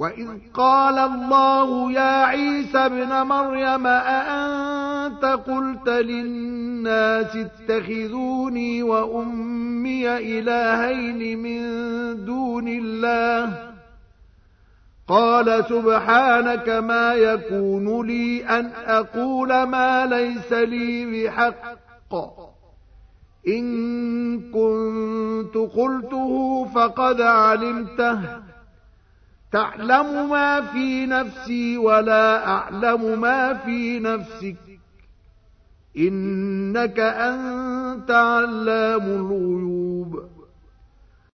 وَإِذْ قَالَ اللَّهُ يَا عِيسَى ابْنَ مَرْيَمَ أَأَنْتَ قُلْتَ لِلنَّاسِ اتَّخِذُونِي وَأُمِّيَ إِلَٰهَيْنِ مِن دُونِ اللَّهِ قَالَ سُبْحَانَكَ مَا يَكُونُ لِي أَنْ أَقُولَ مَا لَيْسَ لِي بِحَقٍّ إِن كُنتُ قُلْتُهُ فَقَدْ عَلِمْتَهُ تعلم ما في نفسي ولا أعلم ما في نفسك إنك أنت علام الغيوب